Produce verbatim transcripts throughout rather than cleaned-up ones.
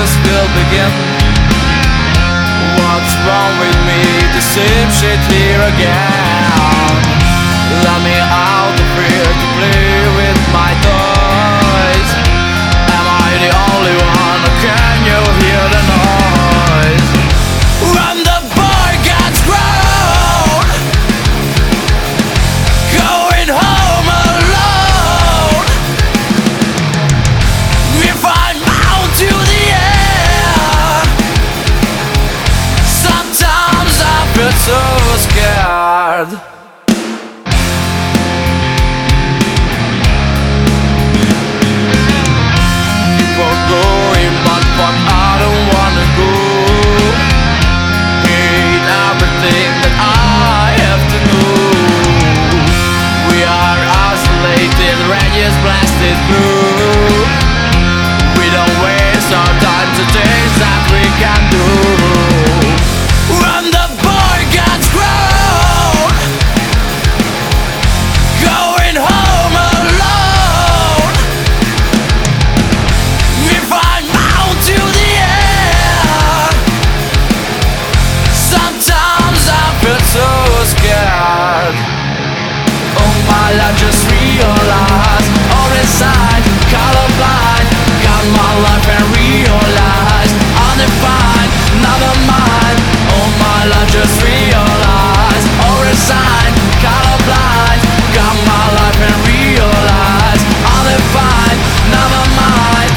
struggles will begin. What's wrong with me? The same shit here again. Let me out of here to play with my toys. Am I the only one, or can you hear the noise? When the boy gets grown, going home alone, if I mount to the air, sometimes I feel so scared. Blasted through. We don't waste our time to things that we can do. When the boy gets grown, going home alone, if I mount to the air, sometimes I feel so scared. Oh my life, just realize inside, colorblind, got my life and realize undefined, never mind. Oh my life, just realize, or resign, colorblind, got my life and realize undefined, never mind.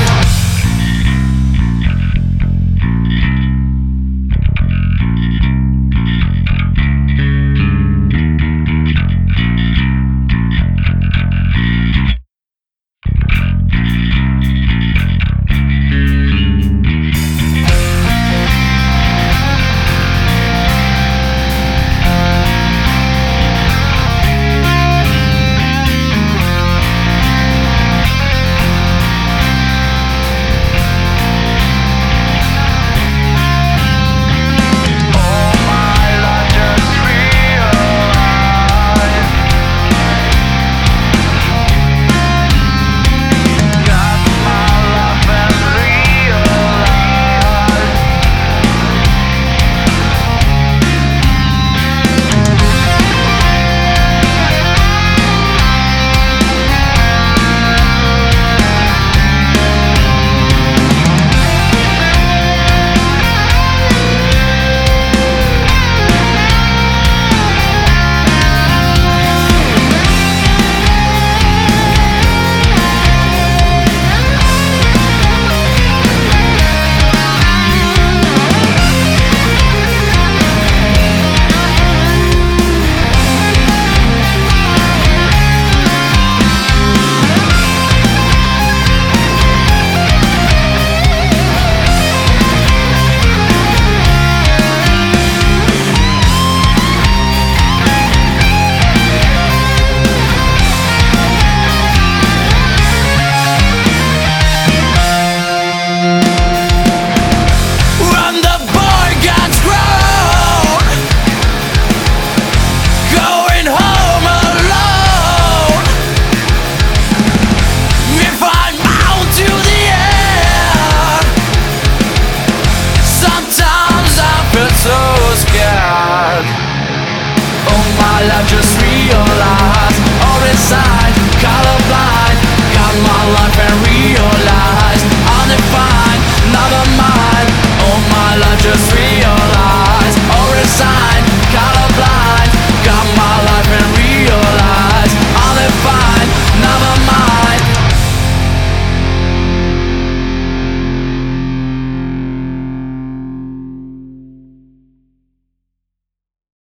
Just realize, or inside, colorblind, got my life and realize undefined, never mind. Oh my life, just realize, or resign.